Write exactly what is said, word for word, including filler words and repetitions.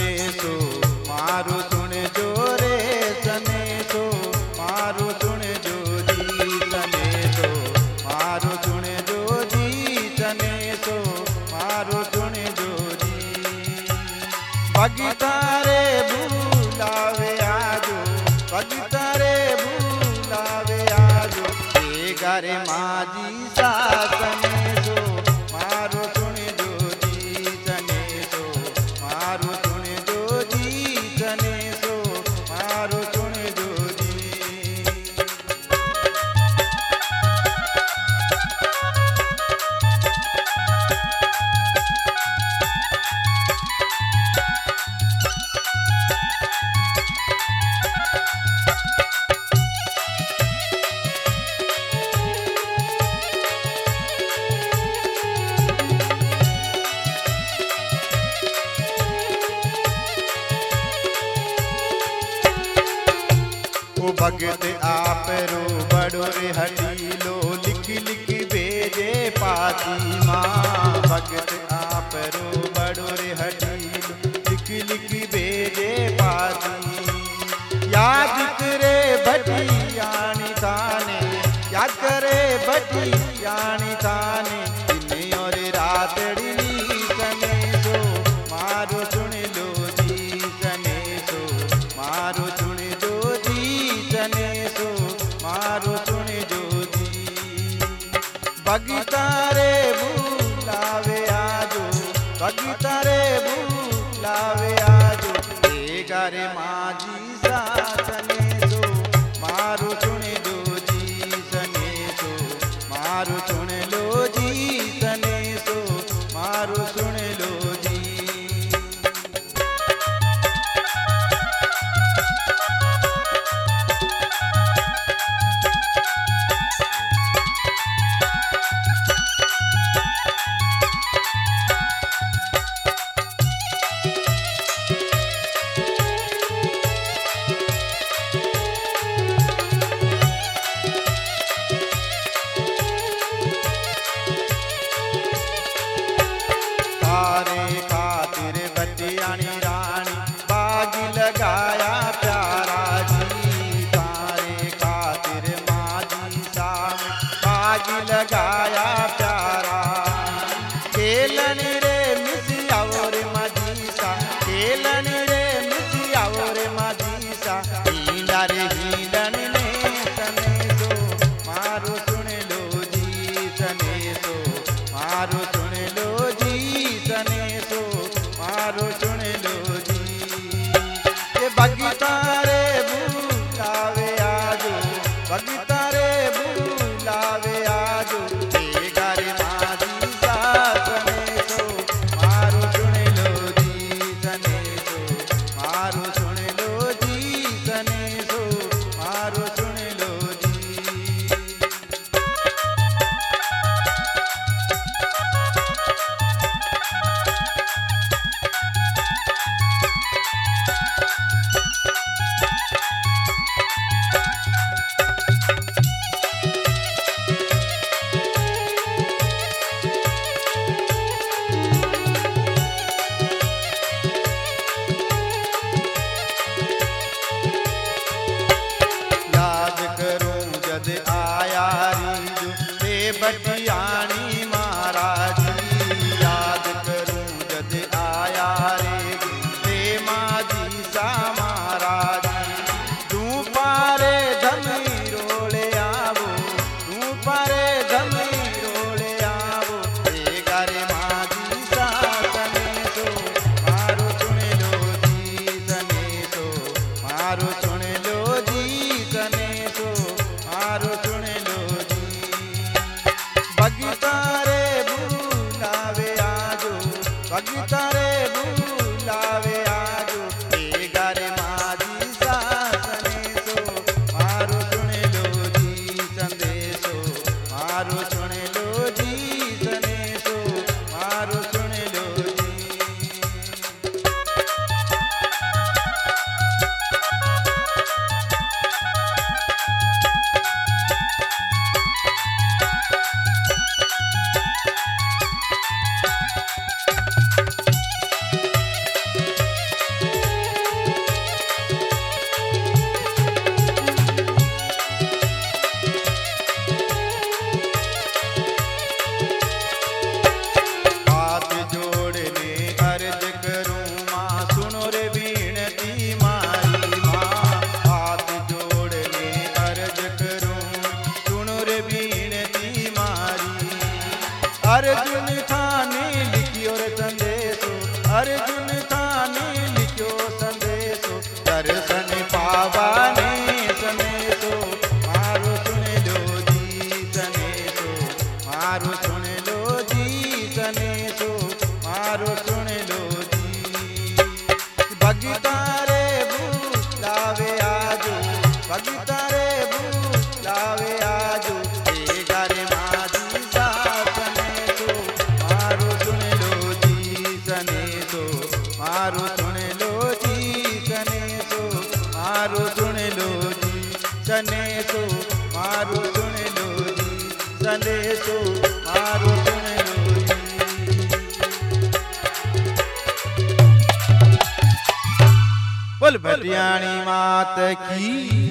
सने सो मारू सुन जो रे सने सो मारू सुन जो जी सने सो मारू सुन जो जी सने सो मारू सुन जो जी भगता रे भूलावे आजो भगता रे भूलावे आजो ए गारे माजी सा सने सो मारू सुन जो जी सने सो मारू सुन जो जी सने सो मारू सुन जो जी ओ भगत आप रो बड़ो रे हटीलो लिख लिख भेजे पाती माँ भगत आप रो बड़ो रे हटीलो लिख लिख भेजे पाती याद करे भटियानी थाने याद करे भटियानी थाने दिन और रातड़ी सने सो मारो सुन लो जी सने सो मारो सुन जो जी सने सो मारो सुन जो जी भगता रे भूलावे आजो भगता रे भूलावे आजो ए गारे माजी सा सने सो मारो सुन जो जी सने सो मारो सुन लो जी सने सो मारो सुन लो जी तारे खातिर बटियानी रानी बाग लगाया प्यारा जी तारे खातिर माजी साम बाग लगाया प्यारा खेलन रे मिसिया और मजीसा खेलन रे मिसिया और मजीसा हीला रे हीलन ने सने सो मारो सुन लो जी सने सो मारो सुन लो जी सने सो मारो सुन लो जी ये भगता रे भूलावे आजो भगता रे भूलावे आजो ए गारे माजी सा सने सो मारो सुन लो जी सने सो मारो सुन लो जी सने सो मारो सुन लो जी संदेशो मारो सुन लोई। बोल भटियाणी मात की।